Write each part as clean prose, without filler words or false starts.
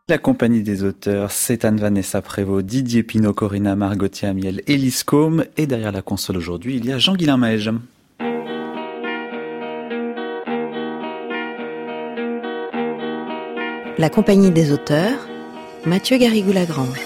La compagnie des auteurs, c'est Anne-Vanessa Prévost, Didier Pinot, Corinna Margotier-Amiel, Élise Côme. Et derrière la console aujourd'hui, il y a Jean-Guilain Maige. La compagnie des auteurs, Mathieu Garrigou-Lagrange.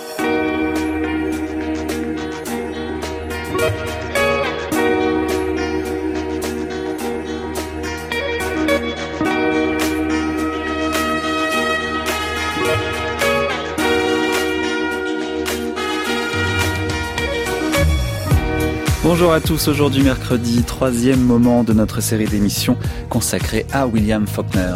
Bonjour à tous, aujourd'hui mercredi, troisième moment de notre série d'émissions consacrée à William Faulkner.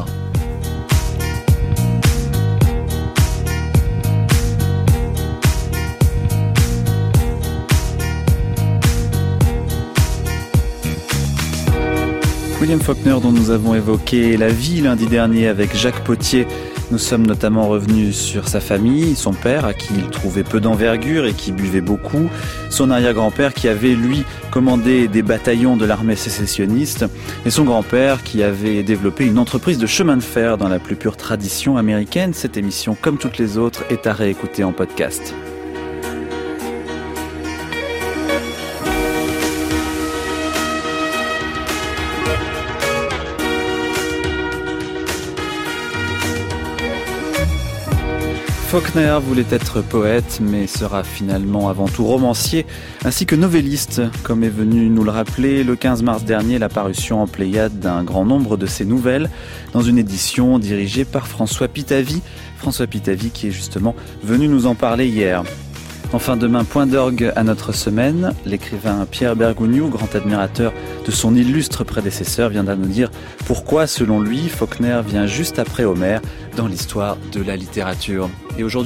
William Faulkner, dont nous avons évoqué la vie lundi dernier avec Jacques Potier. Nous sommes notamment revenus sur sa famille, son père à qui il trouvait peu d'envergure et qui buvait beaucoup, son arrière-grand-père qui avait lui commandé des bataillons de l'armée sécessionniste et son grand-père qui avait développé une entreprise de chemin de fer dans la plus pure tradition américaine. Cette émission, comme toutes les autres, est à réécouter en podcast. Faulkner voulait être poète, mais sera finalement avant tout romancier, ainsi que novelliste, comme est venu nous le rappeler le 15 mars dernier la parution en Pléiade d'un grand nombre de ses nouvelles, dans une édition dirigée par François Pitavy. François Pitavy qui est justement venu nous en parler hier. Enfin demain, point d'orgue à notre semaine. L'écrivain Pierre Bergogneau, grand admirateur de son illustre prédécesseur, viendra nous dire pourquoi, selon lui, Faulkner vient juste après Homère dans l'histoire de la littérature. Et aujourd'hui ?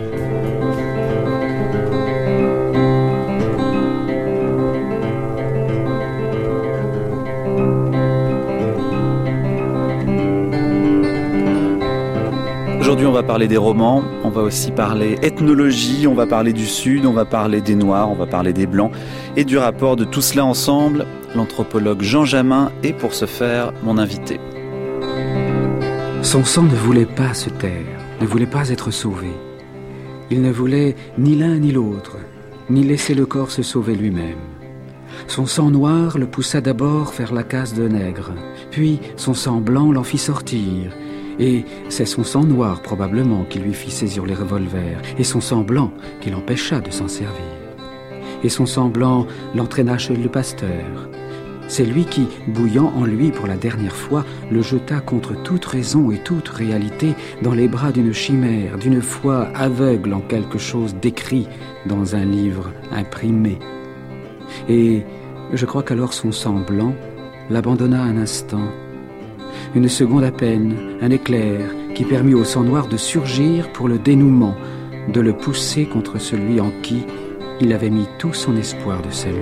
Aujourd'hui, on va parler des romans, on va aussi parler ethnologie, on va parler du Sud, on va parler des Noirs, on va parler des Blancs et du rapport de tout cela ensemble. L'anthropologue Jean Jamin est pour ce faire mon invité. Son sang ne voulait pas se taire, ne voulait pas être sauvé. Il ne voulait ni l'un ni l'autre, ni laisser le corps se sauver lui-même. Son sang noir le poussa d'abord vers la case de nègre, puis son sang blanc l'en fit sortir. Et c'est son sang noir probablement qui lui fit saisir les revolvers, et son sang blanc qui l'empêcha de s'en servir. Et son sang blanc l'entraîna chez le pasteur. C'est lui qui, bouillant en lui pour la dernière fois, le jeta contre toute raison et toute réalité dans les bras d'une chimère, d'une foi aveugle en quelque chose d'écrit dans un livre imprimé. Et je crois qu'alors son sang blanc l'abandonna un instant. Une seconde à peine, un éclair qui permit au sang noir de surgir pour le dénouement, de le pousser contre celui en qui il avait mis tout son espoir de salut.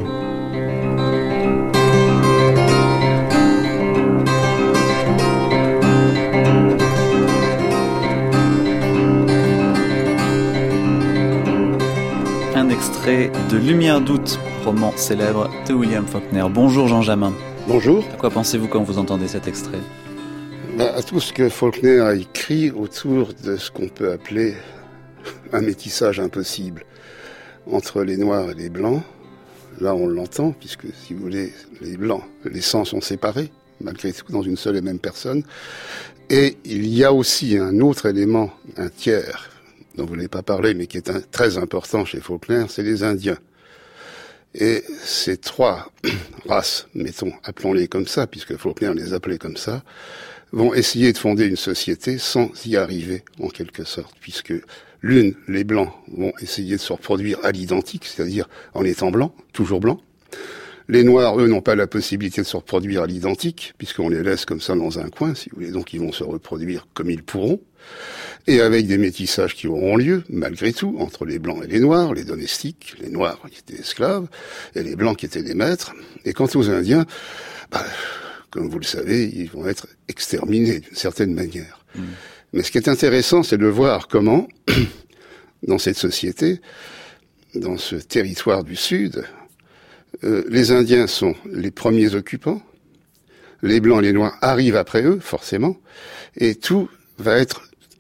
Un extrait de Lumière d'août, roman célèbre de William Faulkner. Bonjour Jean Jamin. Bonjour. À quoi pensez-vous quand vous entendez cet extrait ? À tout ce que Faulkner a écrit autour de ce qu'on peut appeler un métissage impossible entre les Noirs et les Blancs. Là, on l'entend, puisque, si vous voulez, les Blancs, les sangs sont séparés, malgré tout, dans une seule et même personne. Et il y a aussi un autre élément, un tiers, dont vous n'avez pas parlé, mais qui est très important chez Faulkner, c'est les Indiens. Et ces trois races, mettons, appelons-les comme ça, puisque Faulkner les appelait comme ça, vont essayer de fonder une société sans y arriver, en quelque sorte, puisque l'une, les Blancs, vont essayer de se reproduire à l'identique, c'est-à-dire en étant blancs, toujours blancs. Les Noirs, eux, n'ont pas la possibilité de se reproduire à l'identique, puisqu'on les laisse comme ça dans un coin, si vous voulez, donc ils vont se reproduire comme ils pourront, et avec des métissages qui auront lieu, malgré tout, entre les Blancs et les Noirs, les domestiques, les Noirs qui étaient esclaves, et les Blancs qui étaient des maîtres. Et quant aux Indiens, comme vous le savez, ils vont être exterminés d'une certaine manière. Mais ce qui est intéressant, c'est de voir comment, dans cette société, dans ce territoire du Sud, les Indiens sont les premiers occupants, les Blancs et les Noirs arrivent après eux, forcément, et tout va être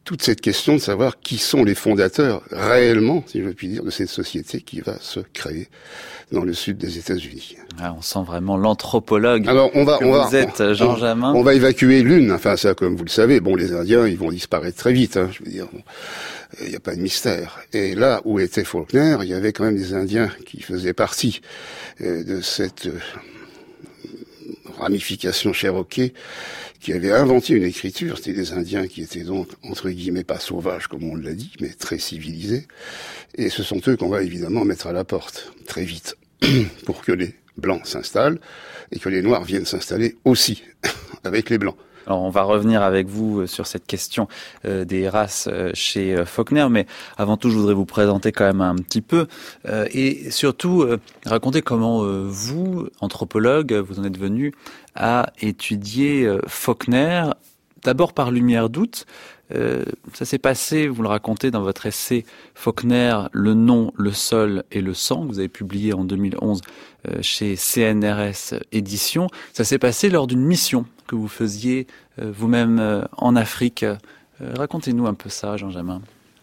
toute cette question de savoir qui sont les fondateurs réellement, si je puis dire, de cette société qui va se créer dans le sud des États-Unis. Ah, on sent vraiment l'anthropologue. Alors vous êtes, Jean Jamin. On va évacuer l'une. Enfin, ça, comme vous le savez, bon, les Indiens, ils vont disparaître très vite. Je veux dire, il n'y a pas de mystère. Et là où était Faulkner, il y avait quand même des Indiens qui faisaient partie de cette ramification Cherokee, qui avait inventé une écriture. C'était des Indiens qui étaient donc, entre guillemets, pas sauvages, comme on l'a dit, mais très civilisés. Et ce sont eux qu'on va évidemment mettre à la porte, très vite, pour que les Blancs s'installent, et que les Noirs viennent s'installer aussi, avec les Blancs. Alors on va revenir avec vous sur cette question des races chez Faulkner, mais avant tout je voudrais vous présenter quand même un petit peu et surtout raconter comment vous, anthropologue, vous en êtes venu à étudier Faulkner, d'abord par lumière d'août. Ça s'est passé, vous le racontez dans votre essai Faulkner, le nom, le sol et le sang, que vous avez publié en 2011 chez CNRS Éditions. Ça s'est passé lors d'une mission que vous faisiez vous-même en Afrique. Racontez-nous un peu ça, Jean Jamin.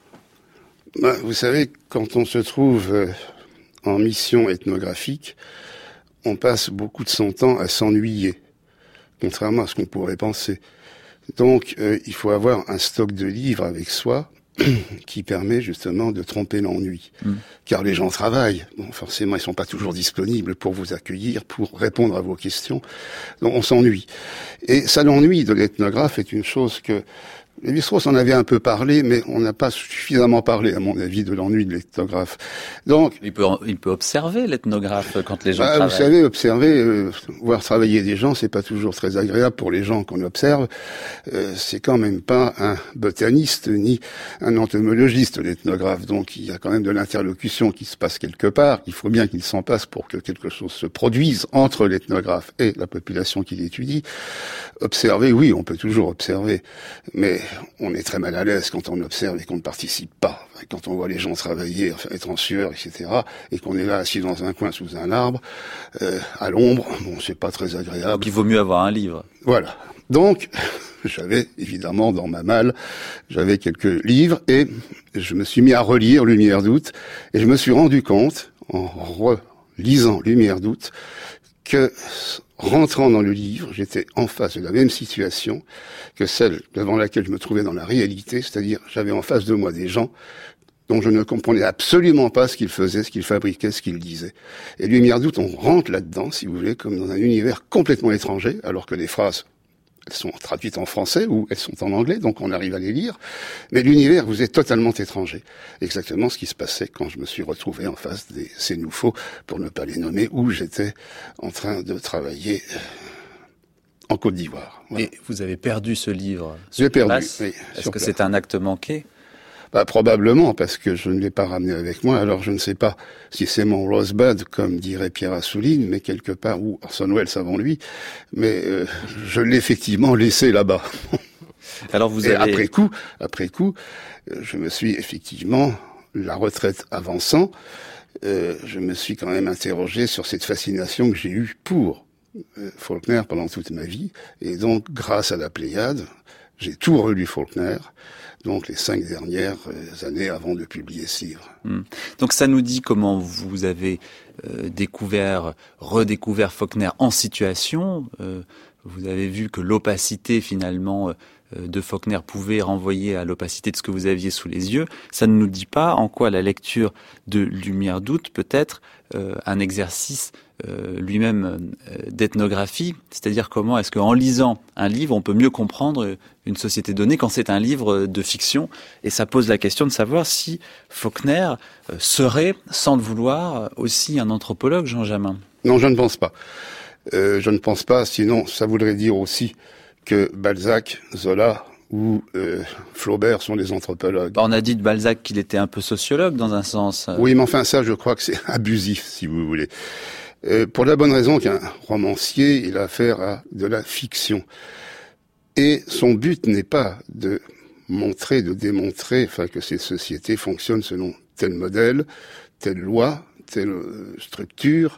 Vous savez, quand on se trouve en mission ethnographique, on passe beaucoup de son temps à s'ennuyer, contrairement à ce qu'on pourrait penser. Donc, il faut avoir un stock de livres avec soi qui permet justement de tromper l'ennui. Car les gens travaillent. Bon, forcément, ils sont pas toujours disponibles pour vous accueillir, pour répondre à vos questions. Donc, on s'ennuie. Et ça, l'ennui de l'ethnographe est une chose que Lévi-Strauss en avait un peu parlé, mais on n'a pas suffisamment parlé, à mon avis, de l'ennui de l'ethnographe. Donc, il peut observer l'ethnographe quand les gens travaillent. Vous savez, observer, voir travailler des gens, c'est pas toujours très agréable pour les gens qu'on observe. C'est quand même pas un botaniste ni un entomologiste, l'ethnographe. Donc, il y a quand même de l'interlocution qui se passe quelque part. Il faut bien qu'il s'en passe pour que quelque chose se produise entre l'ethnographe et la population qu'il étudie. Observer, oui, on peut toujours observer, mais on est très mal à l'aise quand on observe et qu'on ne participe pas. Quand on voit les gens travailler, être en sueur, etc., et qu'on est là assis dans un coin sous un arbre, à l'ombre, bon, c'est pas très agréable. Donc il vaut mieux avoir un livre. Voilà. Donc, j'avais évidemment dans ma malle, j'avais quelques livres, et je me suis mis à relire Lumière d'août, et je me suis rendu compte, en relisant Lumière d'août, que rentrant dans le livre, j'étais en face de la même situation que celle devant laquelle je me trouvais dans la réalité, c'est-à-dire j'avais en face de moi des gens dont je ne comprenais absolument pas ce qu'ils faisaient, ce qu'ils fabriquaient, ce qu'ils disaient. Et Lumière d'août, on rentre là-dedans, si vous voulez, comme dans un univers complètement étranger, alors que les phrases, elles sont traduites en français ou elles sont en anglais, donc on arrive à les lire. Mais l'univers vous est totalement étranger. Exactement ce qui se passait quand je me suis retrouvé en face des Sénoufos, pour ne pas les nommer, où j'étais en train de travailler en Côte d'Ivoire. Voilà. Et vous avez perdu ce livre. J'ai perdu, oui. Est-ce que c'est un acte manqué ? Probablement, parce que je ne l'ai pas ramené avec moi. Alors je ne sais pas si c'est mon Rosebud, comme dirait Pierre Assouline, mais quelque part, ou Orson Welles avant lui, mais je l'ai effectivement laissé là-bas. Alors vous avez... Et après coup, je me suis effectivement, la retraite avançant, je me suis quand même interrogé sur cette fascination que j'ai eue pour Faulkner pendant toute ma vie. Et donc, grâce à la Pléiade, j'ai tout relu Faulkner, donc les 5 dernières années avant de publier ce livre. Donc ça nous dit comment vous avez redécouvert Faulkner en situation. Vous avez vu que l'opacité finalement de Faulkner pouvait renvoyer à l'opacité de ce que vous aviez sous les yeux. Ça ne nous dit pas en quoi la lecture de Lumière d'août peut être un exercice lui-même d'ethnographie, c'est-à-dire comment est-ce qu'en lisant un livre, on peut mieux comprendre une société donnée quand c'est un livre de fiction. Et ça pose la question de savoir si Faulkner serait, sans le vouloir, aussi un anthropologue, Jean Jamin. Non, je ne pense pas. Je ne pense pas, sinon ça voudrait dire aussi que Balzac, Zola ou Flaubert sont des anthropologues. On a dit de Balzac qu'il était un peu sociologue dans un sens. Oui, mais enfin ça, je crois que c'est abusif, si vous voulez. Pour la bonne raison qu'un romancier, il a affaire à de la fiction. Et son but n'est pas de montrer, de démontrer, que ces sociétés fonctionnent selon tel modèle, telle loi, telle structure.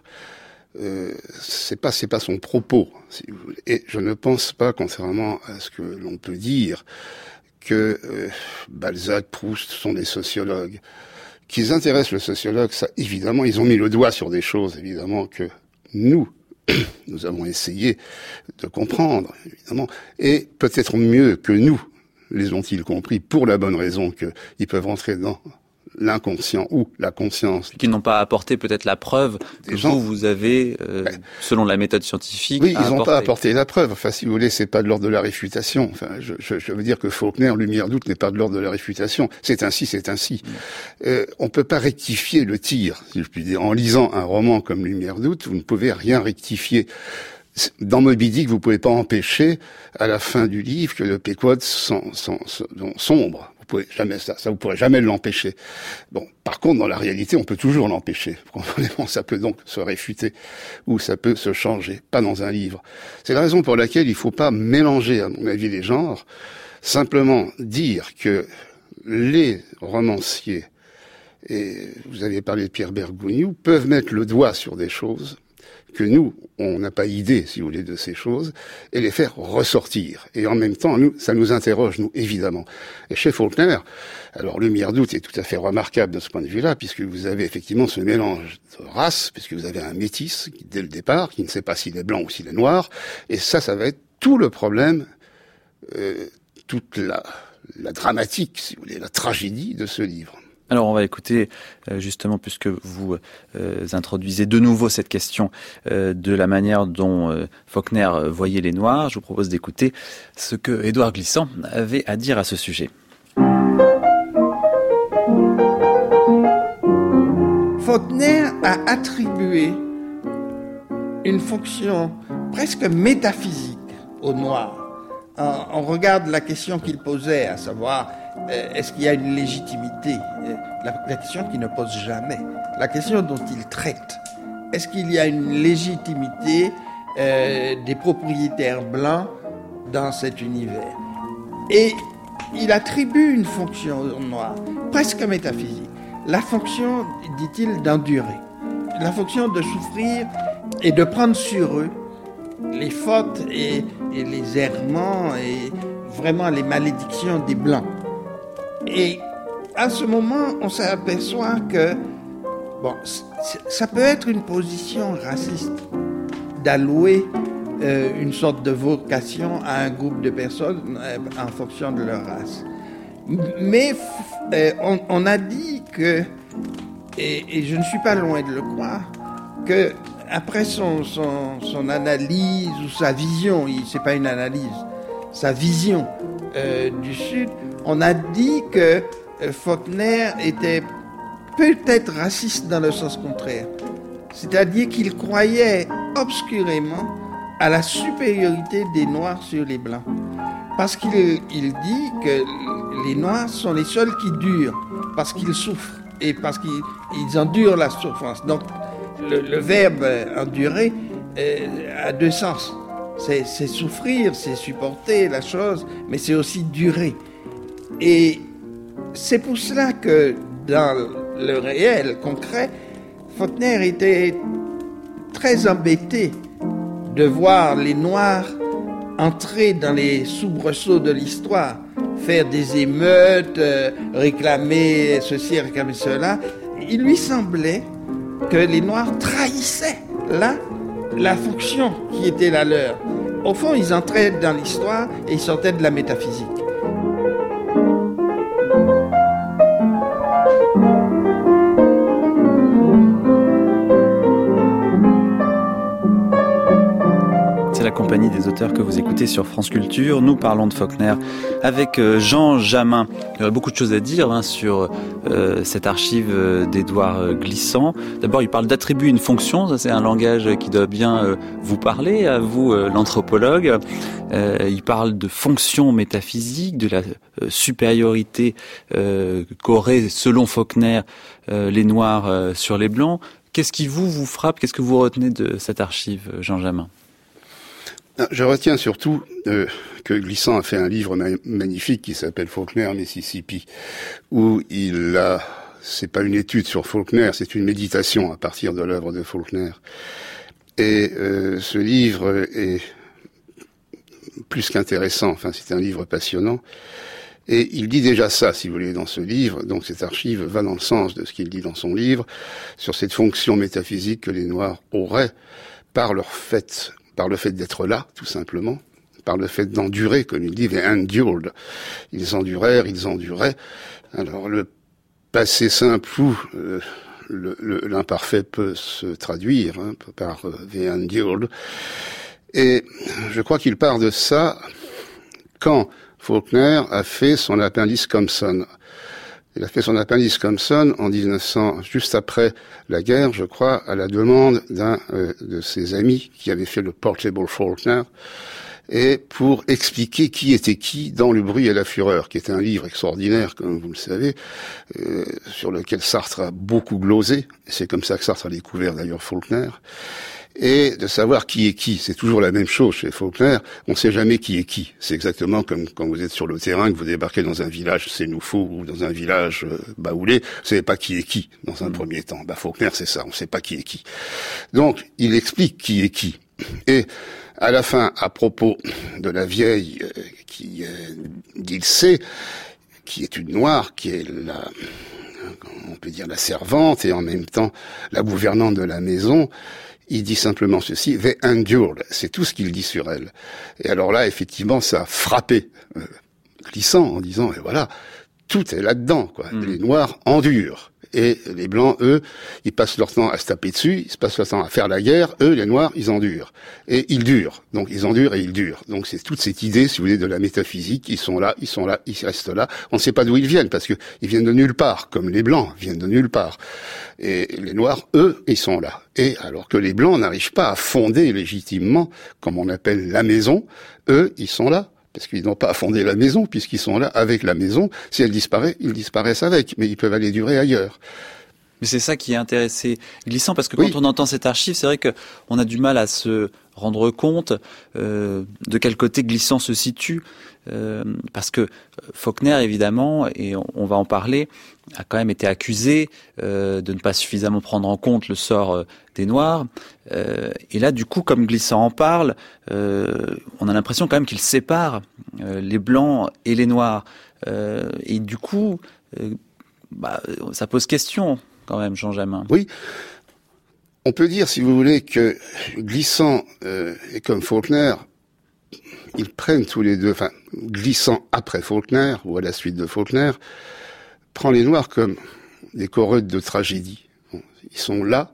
C'est pas son propos, si vous voulez. Et je ne pense pas, contrairement à ce que l'on peut dire, que Balzac, Proust sont des sociologues. Qu'ils intéressent le sociologue, ça, évidemment, ils ont mis le doigt sur des choses, évidemment, que nous avons essayé de comprendre, évidemment, et peut-être mieux que nous les ont-ils compris, pour la bonne raison qu'ils peuvent rentrer dans l'inconscient ou la conscience. Qui n'ont pas apporté peut-être la preuve que vous avez, selon la méthode scientifique. Oui, ils n'ont pas apporté la preuve. Enfin, si vous voulez, c'est pas de l'ordre de la réfutation. Enfin, je veux dire que Faulkner, Lumière doute, n'est pas de l'ordre de la réfutation. C'est ainsi, c'est ainsi. On peut pas rectifier le tir, si je puis dire. En lisant un roman comme Lumière doute, vous ne pouvez rien rectifier. Dans Moby Dick, vous pouvez pas empêcher, à la fin du livre, que le Pequod sombre. Vous pouvez jamais vous pourrez jamais l'empêcher. Bon, par contre, dans la réalité, on peut toujours l'empêcher. Ça peut donc se réfuter ou ça peut se changer, pas dans un livre. C'est la raison pour laquelle il faut pas mélanger, à mon avis, les genres. Simplement dire que les romanciers, et vous avez parlé de Pierre Bergogneau, peuvent mettre le doigt sur des choses que nous, on n'a pas idée, si vous voulez, de ces choses, et les faire ressortir. Et en même temps, nous, ça nous interroge, nous, évidemment. Et chez Faulkner, alors Lumière doute est tout à fait remarquable de ce point de vue-là, puisque vous avez effectivement ce mélange de races, puisque vous avez un métis, dès le départ, qui ne sait pas s'il est blanc ou s'il est noir, et ça va être tout le problème, toute la dramatique, si vous voulez, la tragédie de ce livre. Alors on va écouter justement, puisque vous introduisez de nouveau cette question de la manière dont Faulkner voyait les Noirs, je vous propose d'écouter ce que Édouard Glissant avait à dire à ce sujet. Faulkner a attribué une fonction presque métaphysique aux Noirs. On regarde la question qu'il posait, à savoir est-ce qu'il y a une légitimité, la question qu'il ne pose jamais, la question dont il traite, est-ce qu'il y a une légitimité des propriétaires blancs dans cet univers? Et il attribue une fonction aux Noirs, presque métaphysique, la fonction, dit-il, d'endurer, la fonction de souffrir et de prendre sur eux les fautes et les errements et vraiment les malédictions des Blancs. Et à ce moment, on s'aperçoit que ça peut être une position raciste d'allouer une sorte de vocation à un groupe de personnes en fonction de leur race. Mais on a dit que, et je ne suis pas loin de le croire, que après son analyse ou sa vision, c'est pas une analyse, sa vision du Sud, on a dit que Faulkner était peut-être raciste dans le sens contraire. C'est-à-dire qu'il croyait obscurément à la supériorité des Noirs sur les Blancs. Parce qu'il dit que les Noirs sont les seuls qui durent, parce qu'ils souffrent et parce qu'ils endurent la souffrance. Donc, le verbe endurer a deux sens. C'est souffrir, c'est supporter la chose, mais c'est aussi durer. Et c'est pour cela que dans le réel concret, Faulkner était très embêté de voir les Noirs entrer dans les soubresauts de l'histoire, faire des émeutes, réclamer ceci, réclamer cela. Il lui semblait que les Noirs trahissaient là la fonction qui était la leur. Au fond, ils entraient dans l'histoire et ils sortaient de la métaphysique. La compagnie des auteurs que vous écoutez sur France Culture. Nous parlons de Faulkner avec Jean Jamin. Il y aurait beaucoup de choses à dire sur cette archive d'Édouard Glissant. D'abord, il parle d'attribuer une fonction. Ça, c'est un langage qui doit bien vous parler, à vous, l'anthropologue. Il parle de fonction métaphysique, de la supériorité qu'auraient, selon Faulkner, les Noirs sur les Blancs. Qu'est-ce qui vous frappe? Qu'est-ce que vous retenez de cette archive, Jean Jamin? Je retiens surtout que Glissant a fait un livre magnifique qui s'appelle Faulkner, Mississippi, où c'est pas une étude sur Faulkner, c'est une méditation à partir de l'œuvre de Faulkner. Et ce livre est plus qu'intéressant, enfin c'est un livre passionnant. Et il dit déjà ça, si vous voulez, dans ce livre. Donc cette archive va dans le sens de ce qu'il dit dans son livre, sur cette fonction métaphysique que les Noirs auraient par le fait d'être là, tout simplement, par le fait d'endurer, comme il dit, they endured. Ils endurèrent. Alors le passé simple ou l'imparfait peut se traduire par they endured. Et je crois qu'il part de ça quand Faulkner a fait son appendice Compson. Il a fait son appendice Compson en 1900, juste après la guerre, je crois, à la demande d'un de ses amis qui avait fait le Portable Faulkner, et pour expliquer qui était qui dans Le bruit et la fureur, qui est un livre extraordinaire, comme vous le savez, sur lequel Sartre a beaucoup glosé. C'est comme ça que Sartre a découvert d'ailleurs Faulkner. Et de savoir qui est qui. C'est toujours la même chose chez Faulkner. On ne sait jamais qui est qui. C'est exactement comme quand vous êtes sur le terrain, que vous débarquez dans un village sénoufo ou dans un village baoulé. Vous ne savez pas qui est qui dans un premier temps. Faulkner, c'est ça. On ne sait pas qui est qui. Donc, il explique qui est qui. Et à la fin, à propos de la vieille d'Ilsé, qui est une noire, qui est on peut dire la servante et en même temps la gouvernante de la maison, il dit simplement ceci, they endured. C'est tout ce qu'il dit sur elle. Et alors là, effectivement, ça a frappé Glissant en disant, et voilà, tout est là-dedans, quoi. Les Noirs endurent. Et les Blancs, eux, ils passent leur temps à se taper dessus, ils se passent leur temps à faire la guerre. Eux, les Noirs, ils endurent. Et ils durent. Donc, ils endurent et ils durent. Donc, c'est toute cette idée, si vous voulez, de la métaphysique. Ils sont là, ils restent là. On ne sait pas d'où ils viennent, parce que ils viennent de nulle part, comme les Blancs viennent de nulle part. Et les Noirs, eux, ils sont là. Et alors que les Blancs n'arrivent pas à fonder légitimement, comme on appelle la maison, eux, ils sont là. Parce qu'ils n'ont pas à fonder la maison, puisqu'ils sont là avec la maison. Si elle disparaît, ils disparaissent avec, mais ils peuvent aller durer ailleurs. Mais c'est ça qui est intéressé Glissant, parce que quand on entend cette archive, c'est vrai qu'on a du mal à se rendre compte de quel côté Glissant se situe, parce que Faulkner, évidemment, et on va en parler, a quand même été accusé de ne pas suffisamment prendre en compte le sort des Noirs. Et là, du coup, comme Glissant en parle, on a l'impression quand même qu'il sépare les Blancs et les Noirs. Et du coup, ça pose question quand même, Jean Jamin. Oui. On peut dire, si vous voulez, que Glissant et comme Faulkner, ils prennent tous les deux, enfin, Glissant après Faulkner, ou à la suite de Faulkner, prend les Noirs comme des choreuses de tragédie. Ils sont là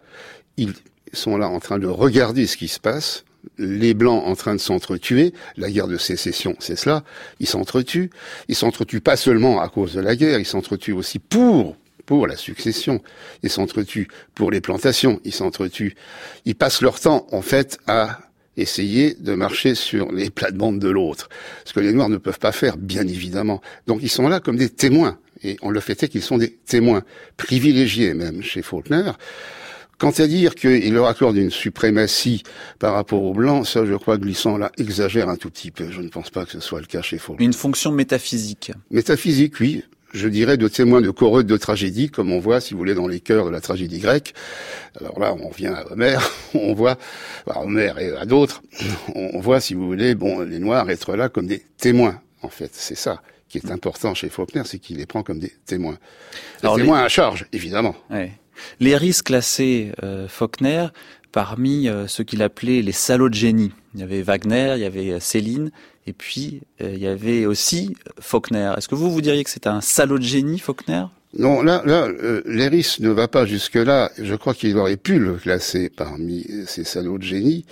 en train de regarder ce qui se passe, les Blancs en train de s'entretuer, la guerre de sécession, c'est cela, ils s'entretuent pas seulement à cause de la guerre, ils s'entretuent aussi pour la succession, ils s'entretuent pour les plantations, ils s'entretuent, ils passent leur temps, en fait, à essayer de marcher sur les plates-bandes de l'autre. Ce que les Noirs ne peuvent pas faire, bien évidemment. Donc ils sont là comme des témoins. Et on le fait est qu'ils sont des témoins, privilégiés même chez Faulkner. Quant à dire qu'il leur accorde une suprématie par rapport aux Blancs, ça je crois que Glissant là exagère un tout petit peu. Je ne pense pas que ce soit le cas chez Faulkner. Une fonction métaphysique. Métaphysique, oui. Je dirais de témoins de choreuses de tragédie, comme on voit, si vous voulez, dans les chœurs de la tragédie grecque. Alors là, on revient à Homère, on voit, Homère et à d'autres, on voit, si vous voulez, les Noirs être là comme des témoins, en fait. C'est ça qui est important chez Faulkner, c'est qu'il les prend comme des témoins. Alors, témoins à charge, évidemment. Ouais. Léris classait Faulkner parmi ceux qu'il appelait les salauds de génie. Il y avait Wagner, il y avait Céline, et puis il y avait aussi Faulkner. Est-ce que vous diriez que c'est un salaud de génie, Faulkner ? Non, là, Léris ne va pas jusque-là. Je crois qu'il aurait pu le classer parmi ces salauds de génie,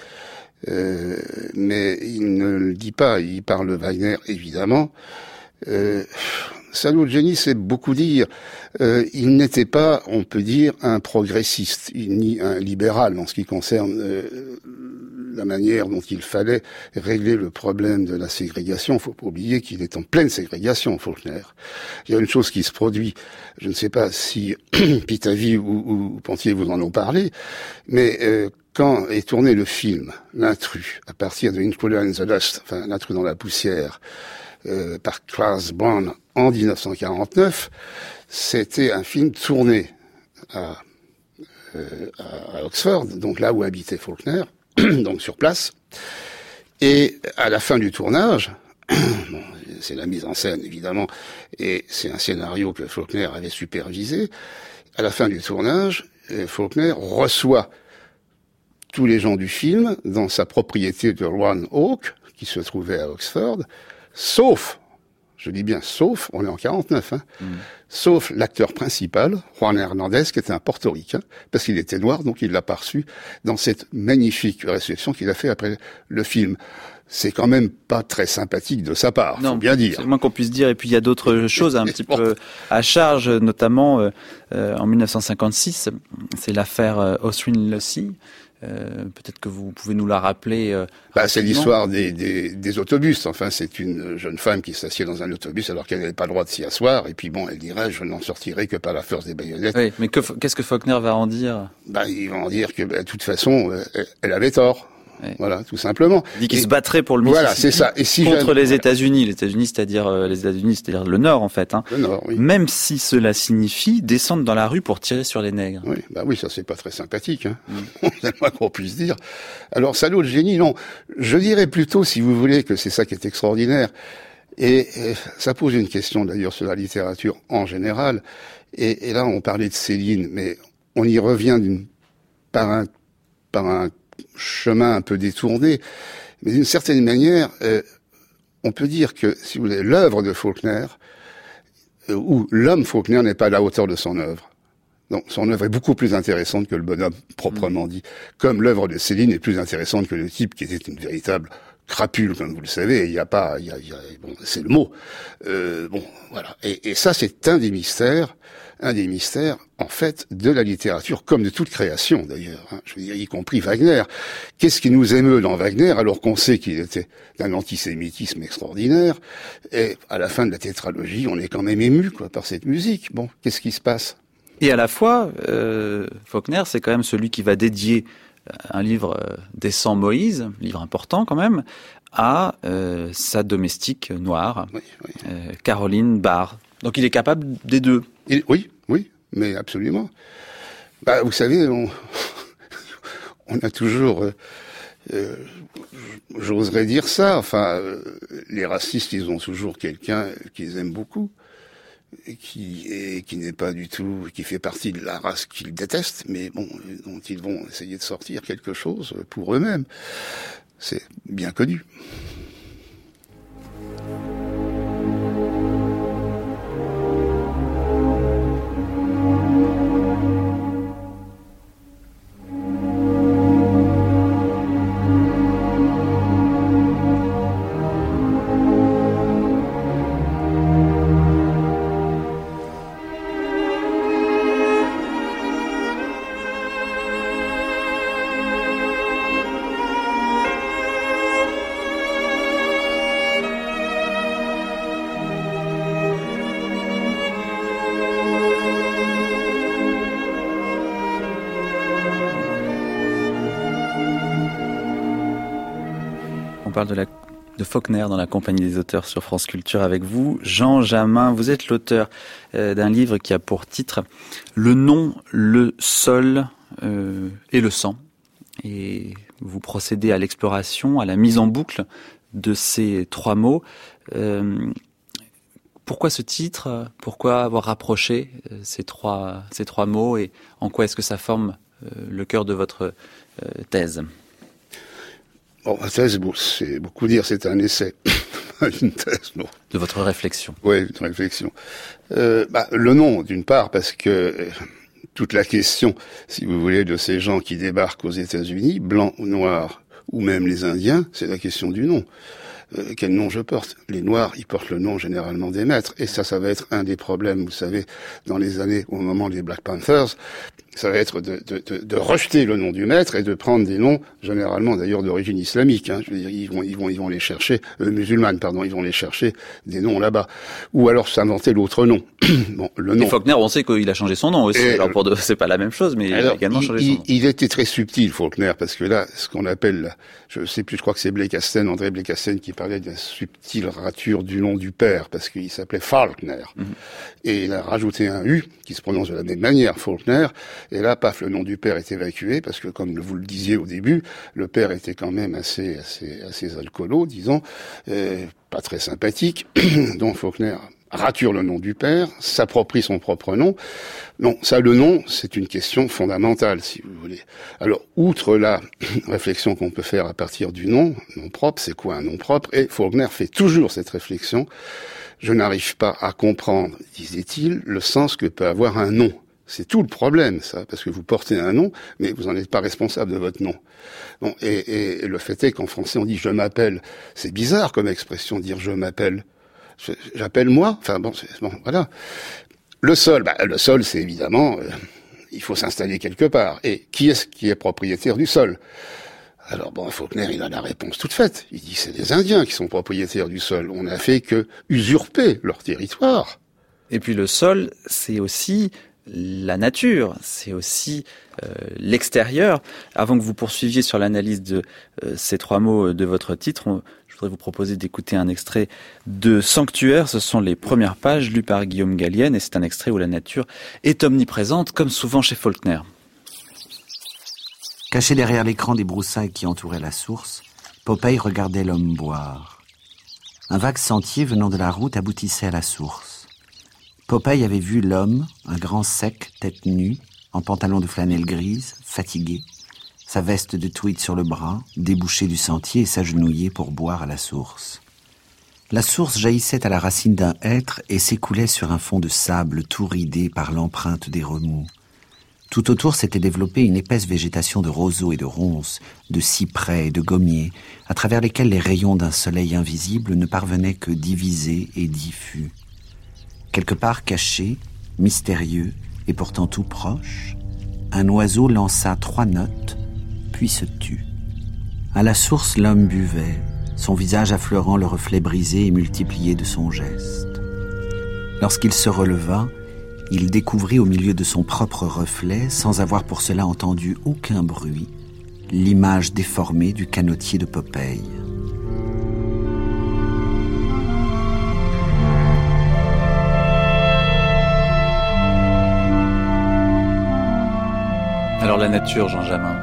mais il ne le dit pas. Il parle de Wagner, évidemment. Salaud de génie, c'est beaucoup dire. Il n'était pas, on peut dire, un progressiste, ni un libéral en ce qui concerne la manière dont il fallait régler le problème de la ségrégation. Il ne faut pas oublier qu'il est en pleine ségrégation, Faulkner. Il y a une chose qui se produit, je ne sais pas si Pitavi ou Pontier vous en ont parlé, mais quand est tourné le film, L'intrus, à partir de Intruder in the Dust, enfin L'intrus dans la poussière, par Klaus Brown en 1949, c'était un film tourné à Oxford, donc là où habitait Faulkner, donc sur place. Et à la fin du tournage, c'est la mise en scène, évidemment, et c'est un scénario que Faulkner avait supervisé. À la fin du tournage, Faulkner reçoit tous les gens du film dans sa propriété de Roanoke, qui se trouvait à Oxford, sauf, je dis bien sauf, on est en 49, sauf l'acteur principal, Juan Hernandez, qui était un portoricain, parce qu'il était noir, donc il l'a pas reçu dans cette magnifique réception qu'il a fait après le film. C'est quand même pas très sympathique de sa part, faut bien dire. C'est le moins qu'on puisse dire. Et puis il y a d'autres choses un petit peu à charge, notamment en 1956, c'est l'affaire Oswin-Lucy. Peut-être que vous pouvez nous la rappeler. C'est l'histoire des autobus. Enfin, c'est une jeune femme qui s'assied dans un autobus alors qu'elle n'avait pas le droit de s'y asseoir. Et puis bon, elle dirait, je n'en sortirai que par la force des baïonnettes. Oui, mais qu'est-ce que Faulkner va en dire? Il va en dire que, de toute façon, elle avait tort. Ouais. Voilà, tout simplement. Il dit qu'il se battrait pour le Mississippi. Voilà, c'est ça. Et si contre les États-Unis. Les États-Unis, c'est-à-dire le Nord, en fait. Le Nord, oui. Même si cela signifie descendre dans la rue pour tirer sur les nègres. Oui, ça c'est pas très sympathique. C'est le moins qu'on puisse dire. Alors, salaud de génie, non. Je dirais plutôt, si vous voulez, que c'est ça qui est extraordinaire. Et ça pose une question d'ailleurs sur la littérature en général. Et là, on parlait de Céline, mais on y revient par un chemin un peu détourné, mais d'une certaine manière, on peut dire que, si vous voulez, l'œuvre de Faulkner, ou l'homme Faulkner n'est pas à la hauteur de son œuvre. Donc, son œuvre est beaucoup plus intéressante que le bonhomme, proprement dit. Comme l'œuvre de Céline est plus intéressante que le type qui était une véritable crapule, comme vous le savez. Il y a pas, bon, c'est le mot. Voilà. Et ça, c'est un des mystères, en fait, de la littérature, comme de toute création, d'ailleurs. Je veux dire, y compris Wagner. Qu'est-ce qui nous émeut dans Wagner, alors qu'on sait qu'il était d'un antisémitisme extraordinaire, et à la fin de la tétralogie, on est quand même ému, par cette musique. Bon, qu'est-ce qui se passe? Et à la fois, Faulkner, c'est quand même celui qui va dédier un livre des 100 Moïse, livre important quand même, à sa domestique noire, Caroline Barr. Donc il est capable des deux. Oui, mais absolument. Vous savez, on a toujours, j'oserais dire ça, enfin, les racistes, ils ont toujours quelqu'un qu'ils aiment beaucoup, et qui n'est pas du tout, qui fait partie de la race qu'ils détestent, mais bon, dont ils vont essayer de sortir quelque chose pour eux-mêmes. C'est bien connu. On parle de Faulkner dans la compagnie des auteurs sur France Culture avec vous. Jean Jamin, vous êtes l'auteur d'un livre qui a pour titre « Le nom, le sol et le sang ». Et vous procédez à l'exploration, à la mise en boucle de ces trois mots. Pourquoi ce titre? Pourquoi avoir rapproché ces trois mots? Et en quoi est-ce que ça forme le cœur de votre thèse? Bon, ma thèse, c'est beaucoup dire, c'est un essai, une thèse, non. De votre réflexion. Oui, une réflexion. Le nom, d'une part, parce que toute la question, si vous voulez, de ces gens qui débarquent aux États-Unis, blancs ou noirs, ou même les Indiens, c'est la question du nom. Quel nom je porte? Les Noirs, ils portent le nom généralement des maîtres, et ça va être un des problèmes, vous savez, dans les années, au moment des Black Panthers, ça va être de rejeter le nom du maître et de prendre des noms, généralement d'ailleurs d'origine islamique. Je veux dire, ils vont les chercher, musulmanes, pardon, ils vont les chercher des noms là-bas, ou alors s'inventer l'autre nom. Bon, le nom. Et Faulkner, on sait qu'il a changé son nom aussi. Alors c'est pas la même chose, mais il a également changé son nom. Il était très subtil, Faulkner, parce que là, ce qu'on appelle, je sais plus, je crois que c'est Blekasthen, André Blekasthen, qui parlait de la subtile rature du nom du père, parce qu'il s'appelait Faulkner. Et il a rajouté un U, qui se prononce de la même manière, Faulkner, Et là, paf, le nom du père est évacué, parce que comme vous le disiez au début, le père était quand même assez alcoolo, disons, pas très sympathique. Donc Faulkner rature le nom du père, s'approprie son propre nom. Non, ça, le nom, c'est une question fondamentale, si vous voulez. Alors, outre la réflexion qu'on peut faire à partir du nom propre, c'est quoi un nom propre? Et Faulkner fait toujours cette réflexion. Je n'arrive pas à comprendre, disait-il, le sens que peut avoir un nom. C'est tout le problème, ça, parce que vous portez un nom, mais vous n'en êtes pas responsable de votre nom. Bon, et le fait est qu'en français, on dit « je m'appelle ». C'est bizarre comme expression, dire « je m'appelle ». J'appelle moi, enfin bon, voilà. Le sol, c'est évidemment, il faut s'installer quelque part. Et qui est-ce qui est propriétaire du sol? Alors bon, Faulkner, il a la réponse toute faite. Il dit c'est les Indiens qui sont propriétaires du sol. On n'a fait que usurper leur territoire. Et puis le sol, c'est aussi la nature, c'est aussi l'extérieur. Avant que vous poursuiviez sur l'analyse de ces trois mots de votre titre, je voudrais vous proposer d'écouter un extrait de Sanctuaire. Ce sont les premières pages lues par Guillaume Gallienne et c'est un extrait où la nature est omniprésente, comme souvent chez Faulkner. Caché derrière l'écran des broussailles qui entouraient la source, Popeye regardait l'homme boire. Un vague sentier venant de la route aboutissait à la source. Popeye avait vu l'homme, un grand sec, tête nue, en pantalon de flanelle grise, fatigué, sa veste de tweed sur le bras, déboucher du sentier et s'agenouiller pour boire à la source. La source jaillissait à la racine d'un hêtre et s'écoulait sur un fond de sable tout ridé par l'empreinte des remous. Tout autour s'était développée une épaisse végétation de roseaux et de ronces, de cyprès et de gommiers, à travers lesquels les rayons d'un soleil invisible ne parvenaient que divisés et diffus. Quelque part caché, mystérieux et pourtant tout proche, un oiseau lança 3 notes, puis se tut. À la source, l'homme buvait, son visage affleurant le reflet brisé et multiplié de son geste. Lorsqu'il se releva, il découvrit au milieu de son propre reflet, sans avoir pour cela entendu aucun bruit, l'image déformée du canotier de Popeye. Alors la nature, Jean Jamin.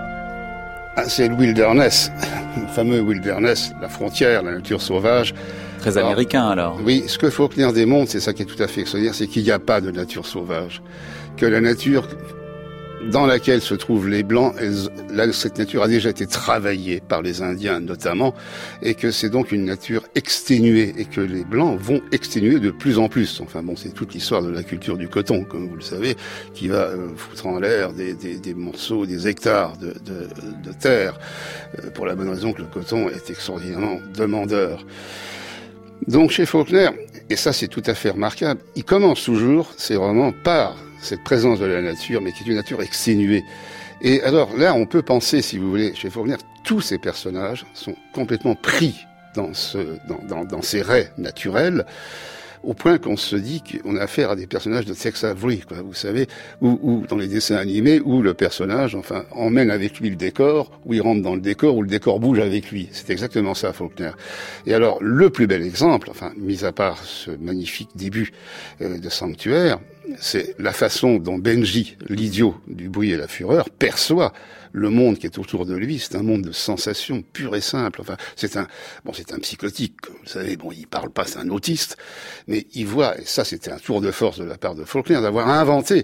C'est le wilderness, le fameux wilderness, la frontière, la nature sauvage. Très américain alors. Oui, ce que Faulkner démontre, c'est ça qui est tout à fait extraordinaire, c'est qu'il n'y a pas de nature sauvage. Que la nature dans laquelle se trouvent les Blancs, cette nature a déjà été travaillée par les Indiens notamment, et que c'est donc une nature exténuée, et que les Blancs vont exténuer de plus en plus. Enfin bon, c'est toute l'histoire de la culture du coton, comme vous le savez, qui va foutre en l'air des morceaux, des hectares de terre, pour la bonne raison que le coton est extraordinairement demandeur. Donc chez Faulkner, et ça c'est tout à fait remarquable, il commence toujours ses romans par cette présence de la nature, mais qui est une nature exténuée. Et alors là, on peut penser, si vous voulez, chez Faulkner, tous ces personnages sont complètement pris dans ces raies naturels, au point qu'on se dit qu'on a affaire à des personnages de Tex Avery, quoi, vous savez, ou dans les dessins animés, où le personnage, enfin, emmène avec lui le décor, où il rentre dans le décor, où le décor bouge avec lui. C'est exactement ça, Faulkner. Et alors, le plus bel exemple, enfin, mis à part ce magnifique début de Sanctuaire, c'est la façon dont Benji, l'idiot du bruit et la fureur, perçoit le monde qui est autour de lui. C'est un monde de sensations pures et simples. Enfin, c'est un psychotique, vous savez. Bon, il parle pas, c'est un autiste, mais il voit, et ça, c'était un tour de force de la part de Faulkner, d'avoir inventé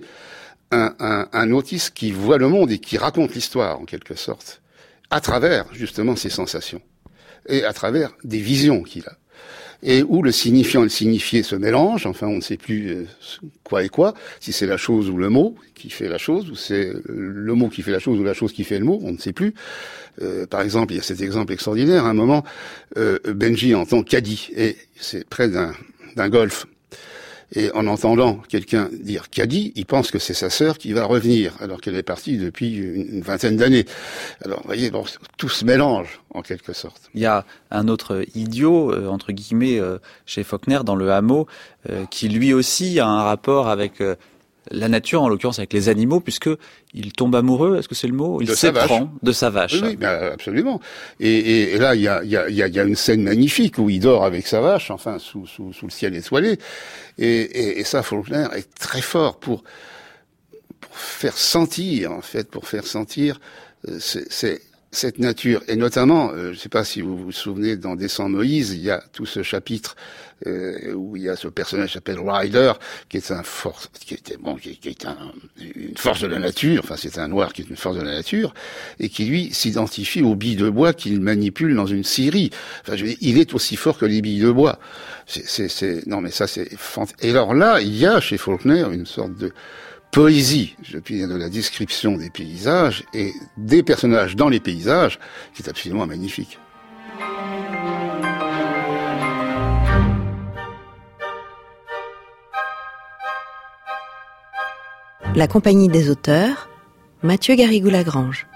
un autiste qui voit le monde et qui raconte l'histoire, en quelque sorte, à travers, justement, ses sensations. Et à travers des visions qu'il a. Et où le signifiant et le signifié se mélangent, enfin on ne sait plus quoi est quoi, si c'est la chose ou le mot qui fait la chose, ou c'est le mot qui fait la chose ou la chose qui fait le mot, on ne sait plus. Par exemple, il y a cet exemple extraordinaire, à un moment, Benji entend caddie, et c'est près d'un golf. Et en entendant quelqu'un dire caddie, il pense que c'est sa sœur qui va revenir, alors qu'elle est partie depuis une vingtaine d'années. Alors, vous voyez, bon, tout se mélange, en quelque sorte. Il y a un autre idiot, entre guillemets, chez Faulkner, dans Le Hameau, qui lui aussi a un rapport avec la nature, en l'occurrence avec les animaux, puisque il tombe amoureux, est-ce que c'est le mot? Il s'éprend de sa vache. Oui, ben absolument. Et là, il y a une scène magnifique où il dort avec sa vache, enfin sous le ciel étoilé. Et ça, Faulkner est très fort faire sentir, en fait, cette nature. Et notamment, je ne sais pas si vous vous souvenez, dans Descend Moïse, il y a tout ce chapitre où il y a ce personnage qui s'appelle Ryder, qui est une force de la nature, enfin c'est un noir qui est une force de la nature, et qui lui s'identifie aux billes de bois qu'il manipule dans une scierie. Enfin, je veux dire, il est aussi fort que les billes de bois. Non mais ça c'est fantastique. Et alors là, il y a chez Faulkner une sorte de poésie, je puis dire, de la description des paysages et des personnages dans les paysages, qui est absolument magnifique. La Compagnie des auteurs, Mathieu Garrigou-Lagrange.